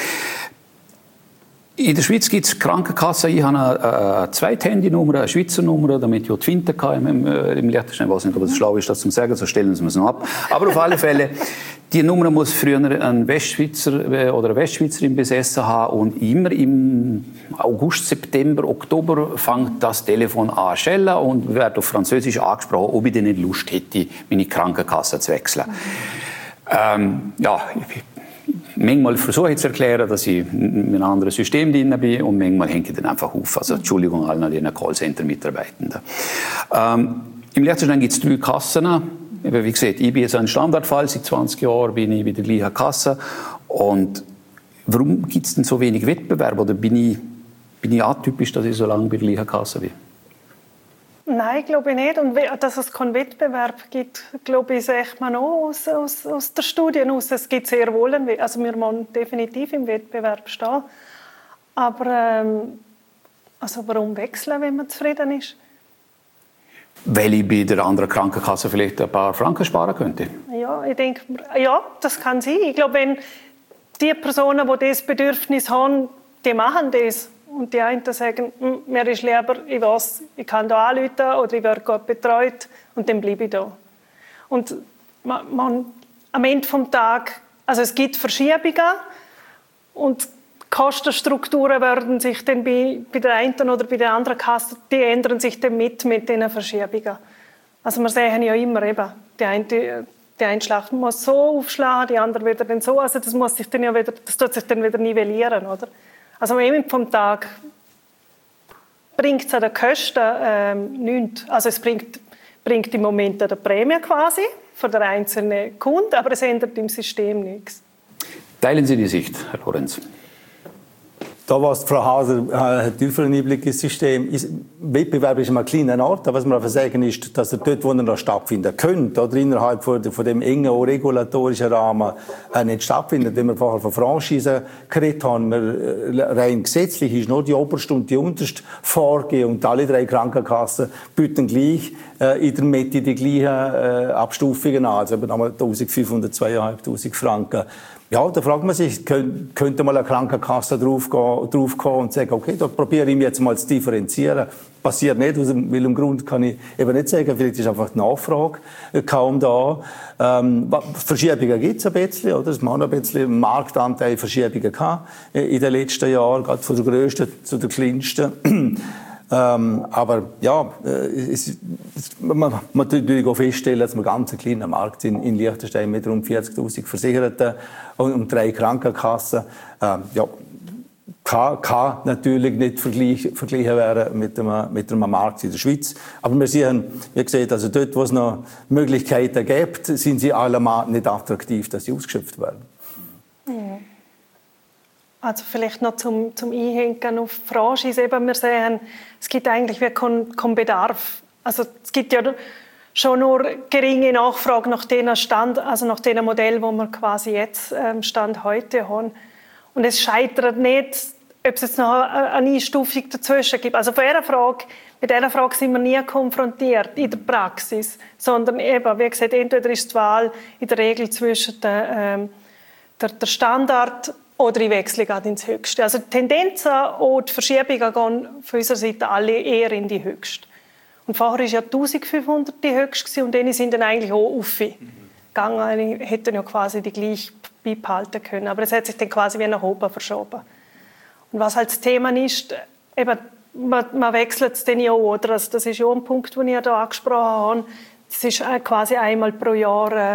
In der Schweiz gibt es Krankenkassen. Ich habe eine Zweithandynummer, eine Schweizer Nummer, damit ich auch die Finden kann im Liechtenstein. Ich weiß nicht, ob es schlau ist, das zu sagen, so stellen Sie es noch ab. Aber auf alle Fälle, die Nummer muss früher ein Westschweizer oder eine Westschweizerin besessen haben und immer im August, September, Oktober fängt das Telefon an zu schellen und wird auf Französisch angesprochen, ob ich denn nicht Lust hätte, meine Krankenkasse zu wechseln. Ja, manchmal versuche ich zu erklären, dass ich in einem anderen System drin bin und manchmal hänge ich dann einfach auf. Also Entschuldigung allen den Callcenter-Mitarbeitenden. Im Liechtenstein gibt es 3 Kassen. Wie gesagt, ich bin jetzt ein Standardfall. Seit 20 Jahren bin ich bei der gleichen Kasse. Und warum gibt es denn so wenig Wettbewerb? Oder bin ich atypisch, dass ich so lange bei der gleichen Kasse bin? Nein, glaube ich nicht. Und dass es keinen Wettbewerb gibt, glaube ich, sagt man auch aus der Studie heraus. Es gibt sehr wohl einen Wettbewerb. Also wir müssen definitiv im Wettbewerb stehen. Aber also warum wechseln, wenn man zufrieden ist? Weil ich bei der anderen Krankenkasse vielleicht ein paar Franken sparen könnte. Ja, ich denke, ja, das kann sein. Ich glaube, wenn die Personen, die dieses Bedürfnis haben, die machen das. Und die einen sagen, mir ist lieber, ich weiß, ich kann da anrufen oder ich werde gut betreut und dann bleibe ich da. Und am Ende des Tages, also es gibt Verschiebungen und die Kostenstrukturen werden sich dann bei der einen oder bei der anderen Kasse, die ändern sich dann mit diesen Verschiebungen. Also wir sehen ja immer eben, die eine Schlag muss so aufschlagen, die andere wieder dann so. Also das tut sich dann wieder nivellieren, oder? Also am Ende vom Tag bringt es an den Kosten nichts. Also es bringt im Moment an der Prämie quasi für den einzelnen Kunden, aber es ändert im System nichts. Teilen Sie die Sicht, Herr Lorenz? Da was Frau Hauser einen tieferen Einblick ins System. Wettbewerb ist immer ein kleiner Ort, aber was man einfach sagen ist, dass er dort, wo er noch stattfinden könnte, oder innerhalb von dem engen regulatorischen Rahmen nicht stattfindet. Wenn wir vorher von Franchisen geredet haben, rein gesetzlich ist nur die oberste und die unterste vorgegeben und alle 3 Krankenkassen bieten gleich in der Mitte die gleichen Abstufungen an, also eben einmal 1'500, 2'500 Franken. Ja, da fragt man sich, könnte mal eine Krankenkasse draufkommen und sagen, okay, da probiere ich mich jetzt mal zu differenzieren. Passiert nicht, aus welchem Grund kann ich eben nicht sagen, vielleicht ist einfach die Nachfrage kaum da. Verschiebungen gibt es ein bisschen, oder? Es haben ein bisschen Marktanteil Verschiebungen gehabt in den letzten Jahren, gerade von der grössten zu der kleinsten. Aber ja, man natürlich auch feststellen, dass wir einen ganz kleinen Markt sind in Liechtenstein mit rund 40'000 Versicherten und 3 Krankenkassen. Ja, kann natürlich nicht vergleichen werden mit einem Markt in der Schweiz. Aber wir sehen, wie gesagt, also dort, wo es noch Möglichkeiten gibt, sind sie allemal nicht attraktiv, dass sie ausgeschöpft werden. Ja. Also vielleicht noch zum Einhängen auf Franchise. Eben, wir sehen, es gibt eigentlich keinen Bedarf. Also es gibt ja schon nur geringe Nachfrage nach den Modellen, die wir quasi jetzt Stand heute haben. Und es scheitert nicht, ob es jetzt noch eine Einstufung dazwischen gibt. Also mit dieser Frage sind wir nie konfrontiert in der Praxis, sondern eben, wie gesagt, entweder ist die Wahl in der Regel zwischen der Standard oder ich wechsle gerade ins Höchste. Also die Tendenzen und die Verschiebungen gehen von unserer Seite alle eher in die Höchste. Und vorher war ja 1'500 die Höchste und denen sind dann eigentlich auch aufgegangen. Die hätten ja quasi die gleich beibehalten können. Aber es hat sich dann quasi wie nach oben verschoben. Und was halt das Thema ist, eben, man wechselt es dann ja auch, oder? Also das ist ja ein Punkt, den ich hier angesprochen habe. Das ist quasi einmal pro Jahr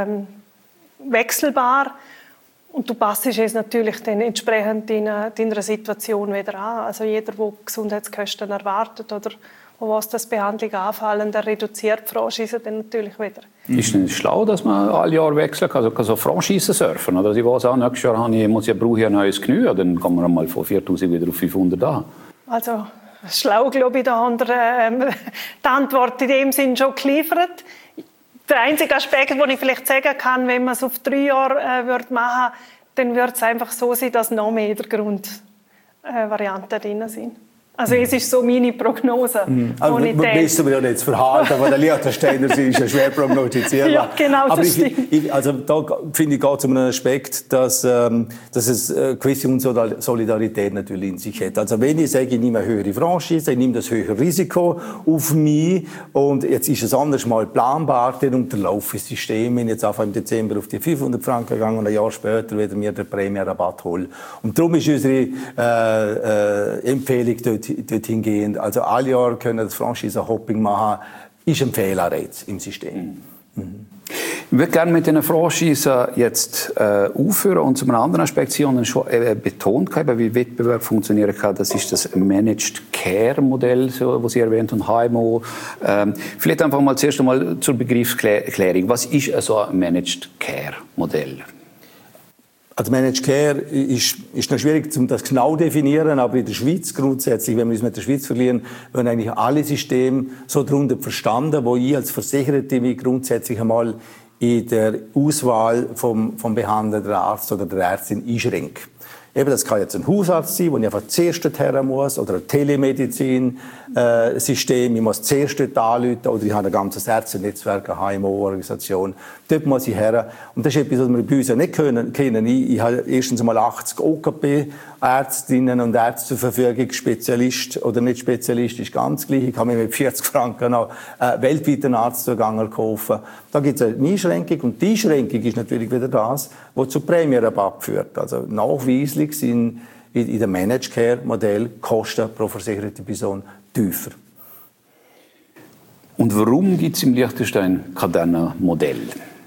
wechselbar. Und du passt es natürlich dann entsprechend deiner Situation wieder an. Also jeder, der Gesundheitskosten erwartet oder was das Behandlung anfallen, der reduziert die Franchise dann natürlich wieder. Ist es nicht schlau, dass man alle Jahre wechseln kann? Also kann so Franchise surfen? Oder ich weiß auch, nächstes Jahr brauche ich ein neues Knie, dann kommen wir mal von 4'000 wieder auf 500 an. Also schlau, glaube ich, da haben wir die Antwort in dem Sinn schon geliefert. Der einzige Aspekt, den ich vielleicht sagen kann, wenn man es auf 3 Jahre machen würde, dann würde es einfach so sein, dass noch mehr in der Grundvariante drin sind. Also es ist so meine Prognose. Aber müssen wir ja nicht verhalten, weil der Liechtensteiner ist ja schwer prognostizierbar. Ja, genau, aber das stimmt. also da finde ich, geht es um einen Aspekt, dass es eine gewisse Unsolidarität natürlich in sich hat. Also wenn ich sage, ich nehme eine höhere Franchise, ich nehme das höhere Risiko auf mich und jetzt ist es anders mal planbar, dann unterlaufe ich das System, wenn ich jetzt einfach im Dezember auf die 500 Franken gegangen und ein Jahr später wieder mir den Prämienrabatt hole. Und darum ist unsere Empfehlung dorthin gehend. Also alle Jahre können das Franchise-Hopping machen, ist ein Fehlanreiz im System. Ich würde gerne mit den Franchisen jetzt aufhören und zu einem anderen Aspekt. Sie haben schon betont, wie Wettbewerb funktionieren kann. Das ist das Managed Care Modell, so, das Sie erwähnt haben, HMO. Vielleicht einfach mal zuerst einmal zur Begriffsklärung. Was ist so ein Managed Care Modell? Also Managed Care ist noch schwierig, das genau zu definieren, aber in der Schweiz grundsätzlich, wenn wir uns mit der Schweiz verlieren, werden eigentlich alle Systeme so darunter verstanden, wo ich als Versicherte mich grundsätzlich einmal in der Auswahl vom behandelnden Arzt oder der Ärztin einschränke. Eben, das kann jetzt ein Hausarzt sein, wo ich einfach zuerst dorthin muss, oder ein Telemedizin-System, ich muss zuerst dort anrufen, oder ich habe ein ganzes Ärztenetzwerk, eine HMO-Organisation. Dort muss ich her. Und das ist etwas, was wir bei uns ja nicht kennen. Ich habe erstens einmal 80 OKP-Ärztinnen und Ärzte zur Verfügung, Spezialist oder nicht Spezialist, ist ganz gleich. Ich kann mir mit 40 Franken noch weltweiten Arztzugang kaufen. Da gibt es eine Einschränkung, und die Einschränkung ist natürlich wieder das, was zu Prämienrabatt führt. Also nachweislich sind in dem Managed Care Modell Kosten pro versicherte Person tiefer. Und warum gibt es im Liechtenstein kein Modell?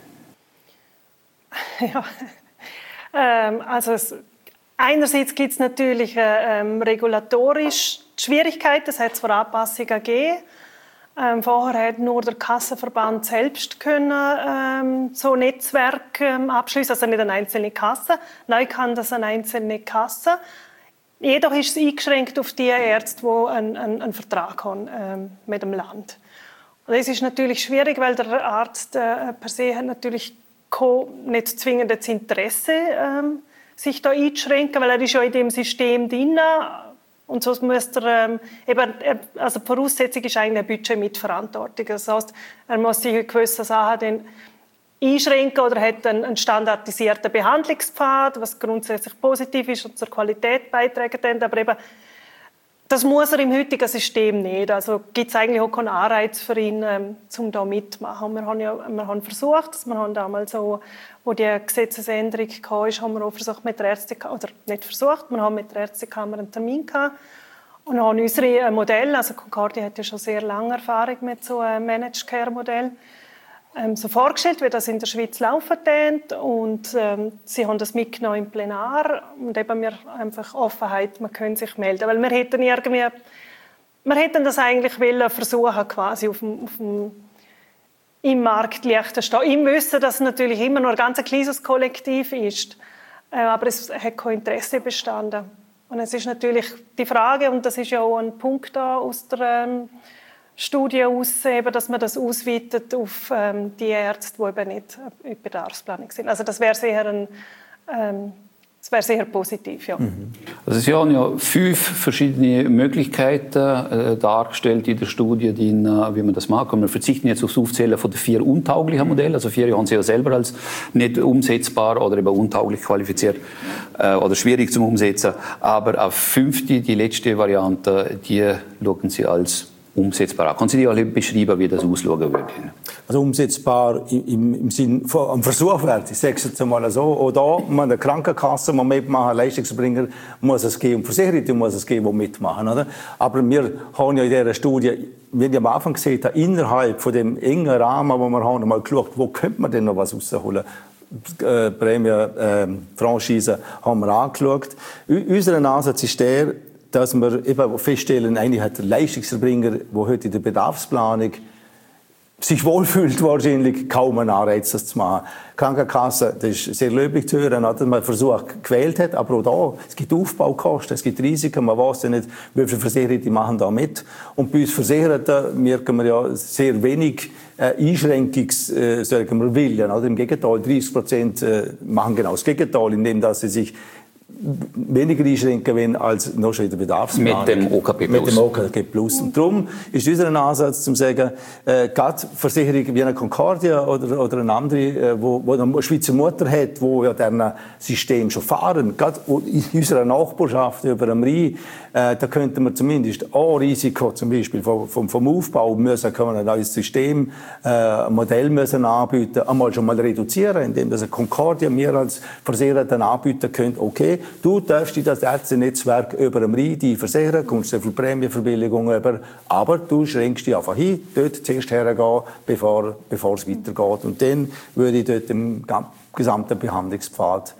Ja, also einerseits gibt es natürlich regulatorisch Schwierigkeiten, es hat zwar Anpassungen gegeben. Vorher hat nur der Kassenverband selbst können, so Netzwerke abschließen, also nicht eine einzelne Kasse. Neu kann das eine einzelne Kasse. Jedoch ist es eingeschränkt auf die Ärzte, die einen Vertrag haben mit dem Land. Und das ist natürlich schwierig, weil der Arzt per se hat natürlich nicht zwingend das Interesse, sich da einzuschränken, weil er ist ja in dem System drin. Und sonst müsste also die Voraussetzung ist eigentlich ein Budget mit Verantwortung. Das heisst, er muss sich in gewissen Sachen dann einschränken oder hat einen standardisierten Behandlungspfad, was grundsätzlich positiv ist und zur Qualität beitragen. Aber eben, das muss er im heutigen System nicht. Also gibt es eigentlich auch keinen Anreiz für ihn, um da mitzumachen. Wir haben versucht, wir haben damals so, wo die Gesetzesänderung kam, haben wir auch versucht mit der Ärztekammer, oder nicht versucht, wir haben mit der Ärztekammer einen Termin gehabt und haben unsere Modelle, also Concordia hat ja schon sehr lange Erfahrung mit so einem Managed Care Modell, so vorgestellt, wie das in der Schweiz laufen könnte, und sie haben das mitgenommen im Plenar und eben wir einfach Offenheit, man können sich melden, weil wir hätten das eigentlich versuchen quasi im Markt Liechtenstein. Im Wissen, dass es natürlich immer noch ein ganz kleines Kollektiv ist, aber es hat kein Interesse bestanden. Und es ist natürlich die Frage, und das ist ja auch ein Punkt da aus der Studie aus, dass man das ausweitet auf die Ärzte, die eben nicht in Bedarfsplanung sind. Also das wäre sehr positiv, ja. Also Sie haben ja 5 verschiedene Möglichkeiten dargestellt in der Studie, wie man das machen kann. Wir verzichten jetzt aufs Aufzählen von den 4 untauglichen Modellen. Also 4 haben Sie ja selber als nicht umsetzbar oder eben untauglich qualifiziert oder schwierig zum Umsetzen. Aber auf 5, die letzte Variante, die schauen Sie als umsetzbar. Können Sie die alle beschreiben, wie das ausschauen würde? Also umsetzbar im Sinne von einem Versuchwert. Ich sage es jetzt einmal so. Auch da muss eine Krankenkasse mitmachen, Leistungserbringer muss es geben, Versicherungen muss es geben, die mitmachen. Oder? Aber wir haben ja in dieser Studie, wie ich am Anfang gesehen habe, innerhalb von dem engen Rahmen, den wir haben, mal geschaut, wo könnte man denn noch was rausholen. Prämie, Franchise haben wir angeschaut. Unser Ansatz ist der, dass wir eben feststellen, eigentlich hat der Leistungserbringer, der heute in der Bedarfsplanung sich wohlfühlt, wahrscheinlich kaum einen Anreiz, das zu machen. Krankenkasse, das ist sehr löblich zu hören, dass man Versuch gewählt hat, aber auch da, es gibt Aufbaukosten, es gibt Risiken, man weiß ja nicht, wie viele Versicherte machen da mit. Und bei uns Versicherten merken wir ja sehr wenig Einschränkungswillen. Oder? Im Gegenteil, 30% machen genau das Gegenteil, indem dass sie sich weniger einschränken wollen als noch schon in der Bedarfsplanung. Mit dem OKP+. Mit dem OKP+. Und darum ist unser Ansatz, zu sagen, gerade Versicherungen wie eine Concordia oder eine andere, wo eine Schweizer Mutter hat, wo ja deren System schon fahren, gerade in unserer Nachbarschaft über dem Rhein, da könnte man zumindest auch Risiko zum Beispiel vom Aufbau müssen, können wir ein neues System, ein Modell müssen anbieten, einmal schon mal reduzieren, indem das eine Concordia mir als Versicherer dann anbieten könnte, okay, du darfst in das Ärztenetzwerk über dem Rhein versichern, kommst du für Prämienverbilligung über, aber du schränkst dich einfach hin, dort zuerst hergehen, bevor es weitergeht. Und dann würde ich dort im gesamten Behandlungspfad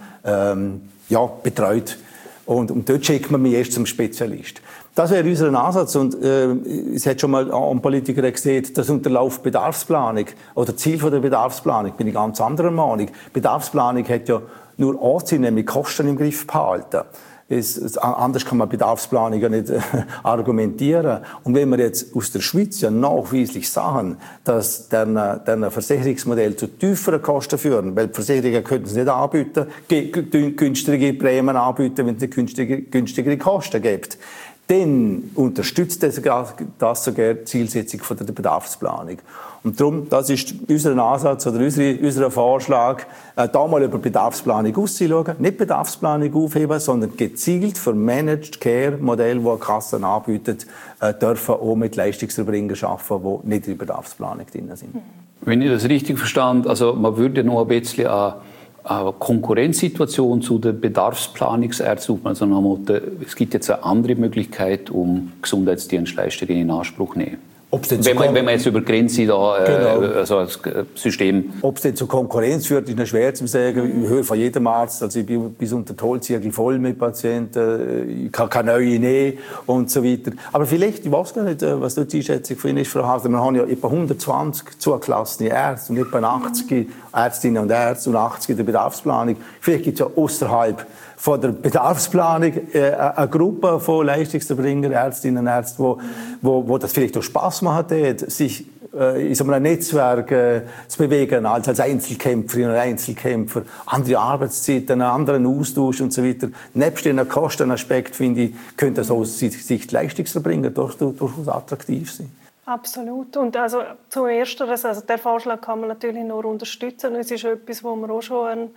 betreut. Und dort schickt man mich erst zum Spezialist. Das wäre unser Ansatz. Und es hat schon mal ein Politiker gesagt, das unterläuft Bedarfsplanung oder Ziel von der Bedarfsplanung. Bin ich ganz anderer Meinung. Bedarfsplanung hat ja nur ein Ziel, nämlich Kosten im Griff behalten. Anders kann man Bedarfsplanung ja nicht argumentieren. Und wenn wir jetzt aus der Schweiz ja nachweislich sagen, dass deren Versicherungsmodell zu tieferen Kosten führen, weil die Versicherungen könnten es nicht anbieten, günstige Prämien anbieten, wenn es nicht günstigere Kosten gibt, dann unterstützt das sogar die Zielsetzung von der Bedarfsplanung. Und darum, das ist unser Ansatz oder unser Vorschlag, da mal über Bedarfsplanung auszuschauen, nicht Bedarfsplanung aufheben, sondern gezielt für Managed Care Modelle, die Kassen anbieten, dürfen auch mit Leistungserbringern arbeiten, die nicht in der Bedarfsplanung drin sind. Wenn ich das richtig verstand, also man würde noch ein bisschen eine Konkurrenzsituation zu den Bedarfsplanungsärzten suchen, also es gibt jetzt eine andere Möglichkeit, um Gesundheitsdienstleister in Anspruch zu nehmen. Wenn man jetzt über Grenze also das System... Ob es zu Konkurrenz führt, ist noch schwer zu sagen. Ich höre von jedem Arzt, also ich bin bis unter die Holzziegel voll mit Patienten, ich kann keine neue nehmen und so weiter. Aber vielleicht, ich weiß gar nicht, was die Einschätzung von Ihnen ist, Frau Hauser. Wir haben ja etwa 120 zugelassene Ärzte und etwa 80 Ärztinnen und Ärzte und 80 in der Bedarfsplanung. Vielleicht gibt es ja außerhalb von der Bedarfsplanung eine Gruppe von Leistungserbringern, Ärztinnen und Ärzten, wo das vielleicht auch Spass macht, sich in so einem Netzwerk zu bewegen, als Einzelkämpferinnen und Einzelkämpfer, andere Arbeitszeiten, einen anderen Austausch und so weiter. Nebst den Kostenaspekt, finde ich, könnte das aus Sicht Leistungserbringer durchaus attraktiv sein. Absolut. Und also zum Ersteres, also der Vorschlag kann man natürlich nur unterstützen. Es ist etwas, wo wir auch schon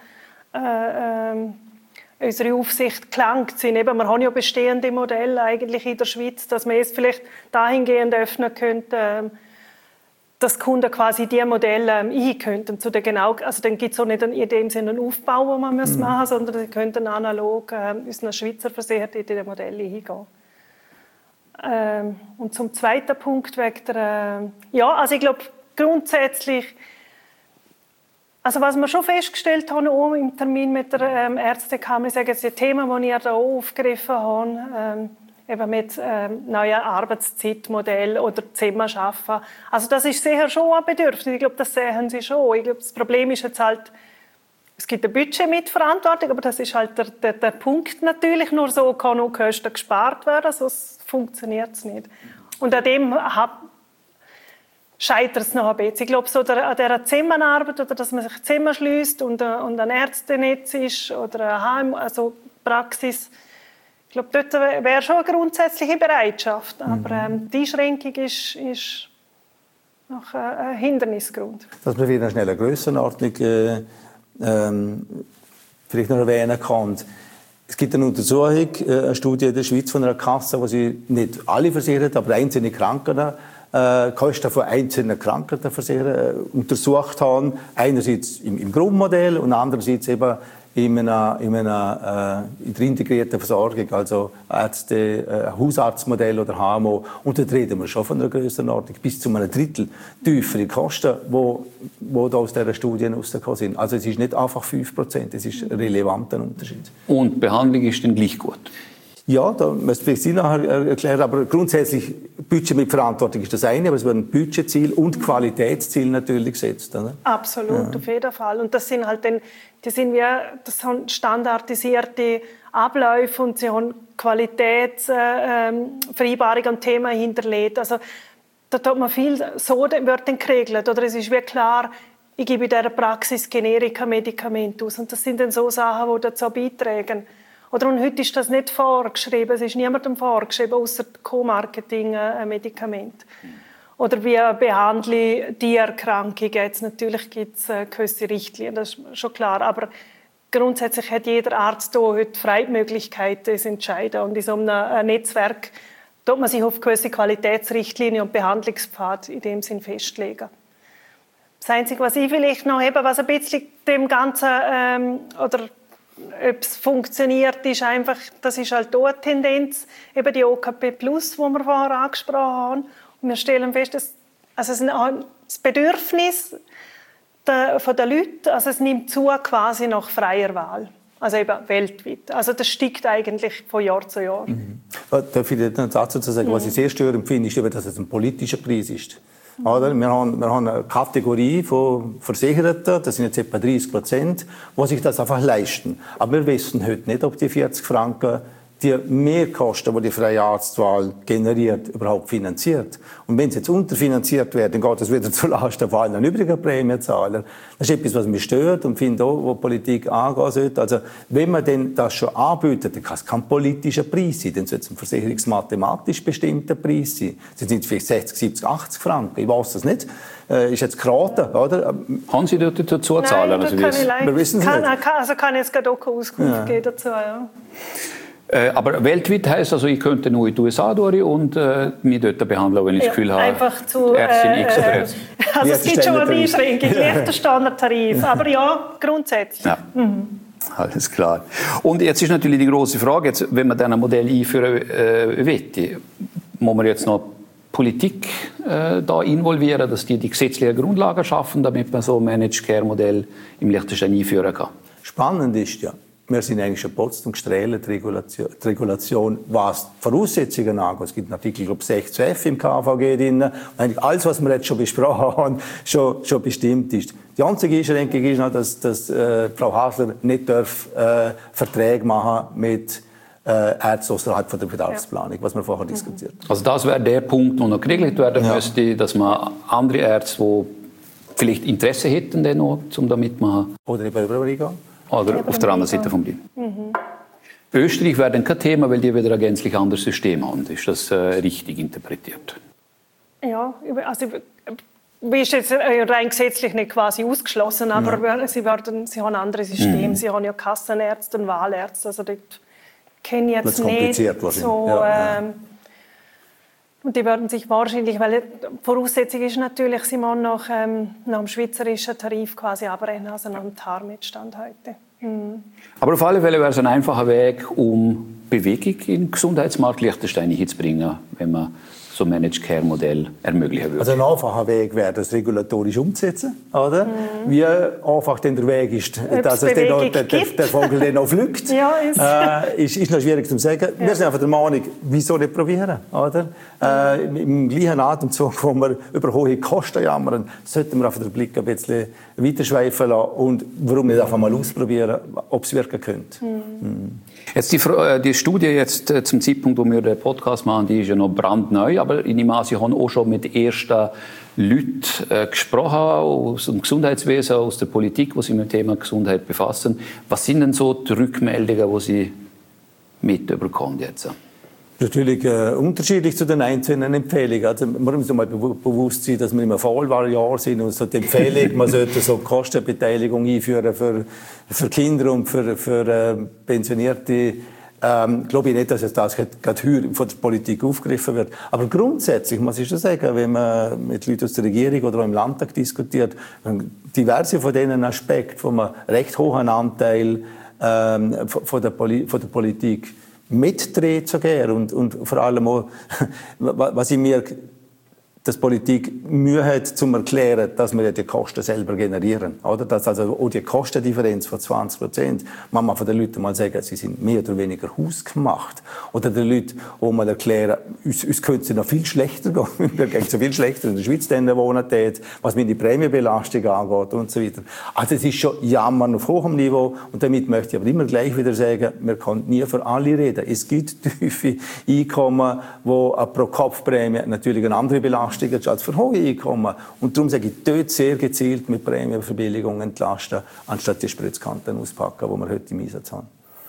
unsere Aufsicht gelangt sind. Eben, wir haben ja bestehende Modelle eigentlich in der Schweiz, dass man es vielleicht dahingehend öffnen könnte, dass die Kunden quasi diese Modelle ein könnten. Also dann gibt es auch nicht in dem Sinne einen Aufbau, den man machen muss, sondern sie könnten analog unseren Schweizer Versicherten in diese Modelle hingehen. Und zum zweiten Punkt wegen der... also ich glaube grundsätzlich... Also was wir schon festgestellt haben, auch im Termin mit der Ärztekammer, ich sage jetzt die Themen, die ihr da auch aufgegriffen habt, eben mit neuen Arbeitszeitmodellen oder Zusammenarbeiten. Also das ist sicher schon ein Bedürfnis. Ich glaube, das sehen Sie schon. Ich glaube, das Problem ist jetzt halt, es gibt eine Budgetmitverantwortung, aber das ist halt der Punkt natürlich. Nur so kann auch Kosten gespart werden, sonst funktioniert es nicht. Und an dem scheitert es noch ein bisschen. Ich glaube, so an dieser Zusammenarbeit, oder dass man sich zusammenschließt und ein Ärztenetz ist oder eine HM, also Praxis, ich glaube, dort wäre schon eine grundsätzliche Bereitschaft. Aber die Einschränkung ist noch ein Hindernisgrund. Dass man wieder eine schnelle Grössenordnung vielleicht noch erwähnen kann. Es gibt eine Untersuchung, eine Studie in der Schweiz von einer Kasse, wo sie nicht alle versichert, aber einzelne Kranken Kosten von einzelnen Krankenversicherern untersucht haben. Einerseits im Grundmodell und andererseits eben in der integrierten Versorgung, also Ärzte, Hausarztmodell oder HMO. Und da reden wir schon von einer Grössenordnung bis zu einem Drittel tiefere Kosten, die da aus dieser Studie rausgekommen sind. Also es ist nicht einfach 5%, es ist ein relevanter Unterschied. Und die Behandlung ist dann gleich gut? Ja, da müsste ich nachher erklären, aber grundsätzlich Budget mit Verantwortung ist das eine, aber es werden Budgetziel und Qualitätsziel natürlich gesetzt. Oder? Absolut, auf jeden Fall. Und das sind halt das sind standardisierte Abläufe und sie haben Qualitätsvereinbarungen und Themen hinterlegt. Also da tut man viel so wird dann geregelt. Oder es ist wie klar, ich gebe in dieser Praxis Generika-Medikamente aus. Und das sind dann so Sachen, die dazu beitragen. Oder und heute ist das nicht vorgeschrieben, es ist niemandem vorgeschrieben, außer Co-Marketing-Medikamente. Oder wie behandle ich die Erkrankung? Jetzt natürlich gibt es gewisse Richtlinien, das ist schon klar. Aber grundsätzlich hat jeder Arzt hier heute freie Möglichkeit, das zu entscheiden. Und in so einem Netzwerk tut man sich auf gewisse Qualitätsrichtlinien und Behandlungspfad in dem Sinn festlegen. Das Einzige, was ich vielleicht noch habe, was ein bisschen dem Ganzen oder ob es funktioniert, ist einfach, das ist halt auch eine Tendenz, eben die OKP+, die wir vorher angesprochen haben. Und wir stellen fest, dass das Bedürfnis von den Leuten, also es nimmt zu quasi nach freier Wahl. Also eben weltweit. Also das steigt eigentlich von Jahr zu Jahr. Darf ich noch dazu sagen, was ich sehr störend finde, ist, dass es ein politischer Preis ist. Oder? Wir haben eine Kategorie von Versicherten, das sind jetzt etwa 30%, die sich das einfach leisten. Aber wir wissen heute nicht, ob die 40 Franken die Mehrkosten, die die freie Arztwahl generiert, überhaupt finanziert. Und wenn sie jetzt unterfinanziert werden, dann geht das wieder zulasten von allen übrigen Prämienzahler. Das ist etwas, was mich stört und finde auch, wo Politik angehen sollte. Also, wenn man denn das schon anbietet, dann kann es kein politischer Preis sein. Dann sollte es ein versicherungsmathematisch bestimmter Preis sein. Das sind vielleicht 60, 70, 80 Franken. Ich weiß das nicht. Ist jetzt geraten, oder? Haben Sie dort dazu zahlen? Nein, wir wissen es nicht. Also kann ich jetzt gerade auch keine Auskunft geben dazu, ja. Aber weltweit heisst also, ich könnte nur in die USA durch und mich dort behandeln, wenn ich das Gefühl habe, einfach zu, Ärztin X oder S. Also es gibt schon eine Einschränkung, leichter Standardtarif, aber ja, grundsätzlich. Ja. Alles klar. Und jetzt ist natürlich die große Frage, jetzt, wenn man dann ein Modell einführen will, muss man jetzt noch Politik da involvieren, dass die gesetzliche Grundlagen schaffen, damit man so ein Managed Care Modell im Liechtenstein einführen kann? Spannend ist ja, wir sind eigentlich schon Potsdam gestrahlt, die Regulation, was die Voraussetzungen angeht. Es gibt einen Artikel, glaube 16f im KVG drin. Eigentlich alles, was wir jetzt schon besprochen haben, schon bestimmt ist. Die einzige Einschränkung ist noch, dass Frau Hasler nicht Verträge machen mit Ärzten außerhalb von der Bedarfsplanung, was wir vorher diskutiert haben. Also das wäre der Punkt, der noch geregelt werden müsste, dass man andere Ärzte, die vielleicht Interesse hätten, dann noch, um damit man... Oder eben übergehen. Oder auf der anderen Seite vom Rhein. Österreich wäre dann kein Thema, weil die wieder ein gänzlich anderes System haben. Ist das richtig interpretiert? Ja, also ist jetzt rein gesetzlich nicht quasi ausgeschlossen, aber sie haben andere Systeme. Sie haben ja Kassenärzte und Wahlärzte. Also dort kenne ich jetzt nicht so... Und die werden sich wahrscheinlich, weil die Voraussetzung ist natürlich, sie müssen nach dem schweizerischen Tarif quasi abrechnen, also nach dem TARMED-Stand heute. Aber auf alle Fälle wäre es ein einfacher Weg, um Bewegung in den Gesundheitsmarkt Liechtenstein hinzubringen, wenn man so ein Managed Care Modell ermöglichen würde. Also ein einfacher Weg wäre, das regulatorisch umzusetzen, oder? Wie einfach denn der Weg ist, dass es der Vogel dann noch fliegt, ist noch schwierig zu sagen. Wir sind einfach der Meinung, wieso nicht probieren, oder? Im gleichen Atemzug, wo wir über hohe Kosten jammern, sollten wir einfach den Blick ein bisschen weiterschweifen lassen und warum nicht einfach mal ausprobieren, ob es wirken könnte. Jetzt die Studie jetzt zum Zeitpunkt, wo wir den Podcast machen, die ist ja noch brandneu, aber in Imasi haben auch schon mit ersten Leuten gesprochen aus dem Gesundheitswesen, aus der Politik, die sich mit dem Thema Gesundheit befassen. Was sind denn so die Rückmeldungen, die Sie mitbekommen jetzt? Natürlich unterschiedlich zu den einzelnen Empfehlungen. Also, man muss mal bewusst sein, dass wir im Vollwahljahr sind und so die Empfehlung, man sollte so Kostenbeteiligung einführen für Kinder und für Pensionierte. Glaube ich nicht, dass es das gerade von der Politik aufgegriffen wird. Aber grundsätzlich muss ich schon sagen, wenn man mit Leuten aus der Regierung oder auch im Landtag diskutiert, diverse von diesen Aspekten, von einem recht hohen Anteil von der Politik mitdreht sogar und vor allem auch, was ich mir, dass Politik Mühe hat, zum erklären, dass wir ja die Kosten selber generieren, oder? Dass also auch die Kostendifferenz von 20%, man von den Leuten mal sagen, sie sind mehr oder weniger hausgemacht. Oder den Leuten auch mal erklären, uns könnte es noch viel schlechter gehen. Wir gehen so viel schlechter in der Schweiz, wohnen dort, was mit die Prämienbelastung angeht und so weiter. Also es ist schon Jammern auf hohem Niveau und damit möchte ich aber immer gleich wieder sagen, wir können nie für alle reden. Es gibt tiefe Einkommen, wo eine Pro-Kopf-Prämie natürlich eine andere Belastung als für hohe Einkommen. Und darum sage ich, dort sehr gezielt mit Prämienverbilligungen entlasten, anstatt die Spritzkanten auspacken, die wir heute im Einsatz haben.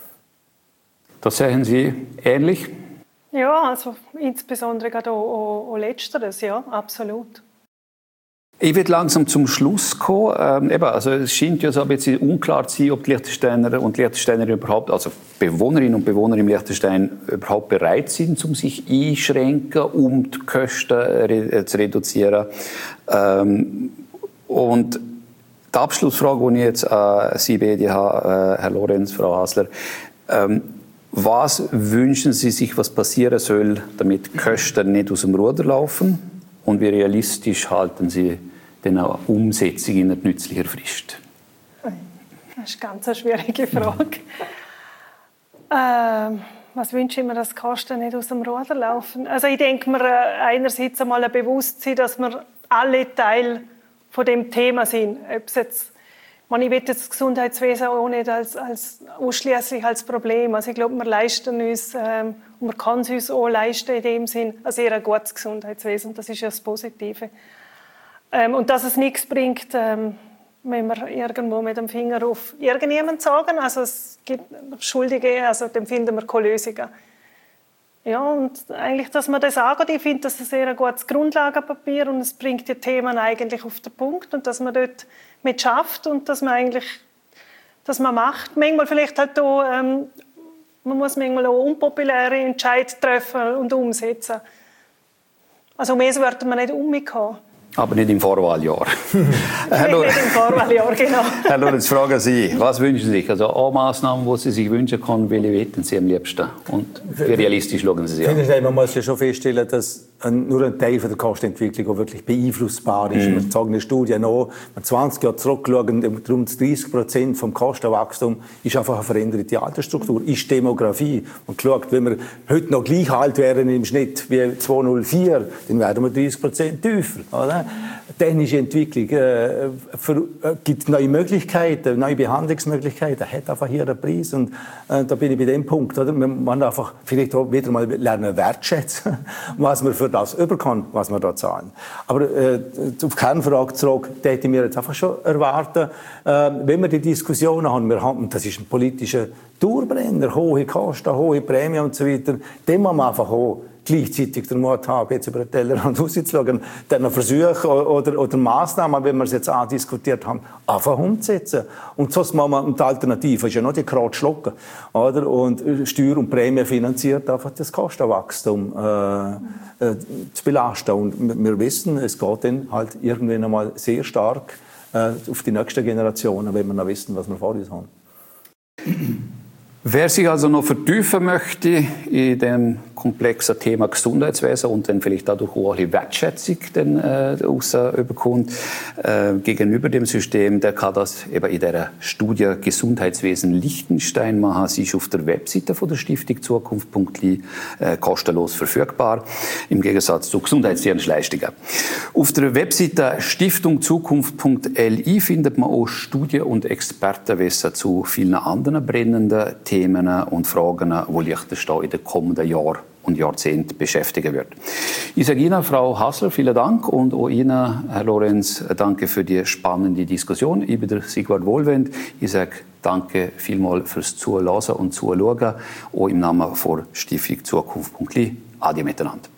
Das sehen Sie ähnlich? Ja, also insbesondere gerade auch Letzteres, ja, absolut. Ich will langsam zum Schluss kommen. Also es scheint ja so ein bisschen unklar zu sein, ob die Liechtensteiner und Liechtensteiner überhaupt, also Bewohnerinnen und Bewohner im Liechtenstein überhaupt bereit sind, um sich einschränken, um die Kosten zu reduzieren. Und Die Abschlussfrage, die ich jetzt an Sie beide habe, Herr Lorenz, Frau Hasler. Was wünschen Sie sich, was passieren soll, damit die Kosten nicht aus dem Ruder laufen? Und wie realistisch halten Sie denn eine Umsetzung in einer nützlicher Frist? Das ist eine ganz schwierige Frage. Was wünsche ich mir, dass die Kosten nicht aus dem Ruder laufen? Also ich denke mir einerseits einmal ein Bewusstsein, dass wir alle Teil von dem Thema sind. Ich will das Gesundheitswesen auch nicht ausschließlich als Problem. Also ich glaube, wir leisten uns, und man kann es uns auch leisten in dem Sinn, ein sehr gutes Gesundheitswesen. Und das ist ja das Positive. Und dass es nichts bringt, wenn wir irgendwo mit dem Finger auf irgendjemanden sagen. Also es gibt Schuldige, also dem finden wir keine Lösungen. Ja, und eigentlich, dass man das sagen, ich finde, das ist ein sehr gutes Grundlagenpapier und es bringt die Themen eigentlich auf den Punkt und dass man dort mit schafft und dass man macht. Manchmal vielleicht halt auch, man muss manchmal auch unpopuläre Entscheidungen treffen und umsetzen. Also mehr wird man nicht umkommen. Aber nicht im Vorwahljahr. Nicht im Vorwahljahr, genau. Herr Lorenz, frage Sie, was wünschen Sie sich? Also eine Maßnahme, die Sie sich wünschen können, welche wetten Sie am liebsten? Und wie realistisch schauen Sie sie an? Man muss ja schon feststellen, dass nur ein Teil von der Kostenentwicklung auch wirklich beeinflussbar ist. Wir sagen eine Studie noch, wir 20 Jahre zurückschauen, rund 30% vom Kostenwachstum ist einfach eine veränderte Altersstruktur, ist Demografie. Und geschaut, wenn wir heute noch gleich alt wären im Schnitt wie 2004, dann wären wir 30% tiefer. Oder? Technische Entwicklung gibt neue Möglichkeiten, neue Behandlungsmöglichkeiten, hat einfach hier einen Preis. Und da bin ich bei dem Punkt. Oder? Man einfach vielleicht auch wieder mal lernen wertschätzen, was man für das überkommt, was wir da zahlen. Aber auf die Kernfrage zurück, da hätte ich mir jetzt einfach schon erwarten, wenn wir die Diskussionen haben, das ist ein politischer Dauerbrenner, hohe Kosten, hohe Prämien und so weiter, dann muss man einfach auch gleichzeitig den Mut haben, jetzt über den Tellerrand rauszuschauen, dann Versuche oder Massnahmen, wenn wir es jetzt andiskutiert haben, einfach umzusetzen. Und sonst machen wir, und die Alternative ist ja noch die gerade schlucken, oder? Und Steuer und Prämie finanziert einfach das Kostenwachstum zu belasten. Und wir wissen, es geht dann halt irgendwann einmal sehr stark auf die nächste Generation, wenn wir noch wissen, was wir vor uns haben. Wer sich also noch vertiefen möchte in dem komplexen Thema Gesundheitswesen und dann vielleicht dadurch auch ein bisschen Wertschätzung überkommt gegenüber dem System, der kann das eben in der Studie Gesundheitswesen Liechtenstein machen. Sie ist auf der Webseite von der Stiftung Zukunft.li kostenlos verfügbar, im Gegensatz zu Gesundheitsdienstleistungen. Auf der Webseite stiftungzukunft.li findet man auch Studien und Expertenwissen zu vielen anderen brennenden Themen und Fragen, die Liechtenstein in den kommenden Jahren und Jahrzehnten beschäftigen wird. Ich sage Ihnen, Frau Hasler, vielen Dank und auch Ihnen, Herr Lorenz, danke für die spannende Diskussion. Ich bin der Sigvard Wohlwend. Ich sage danke vielmals fürs Zuhören und Zuschauen, auch im Namen der Stiftung Zukunft.li. Adi miteinander.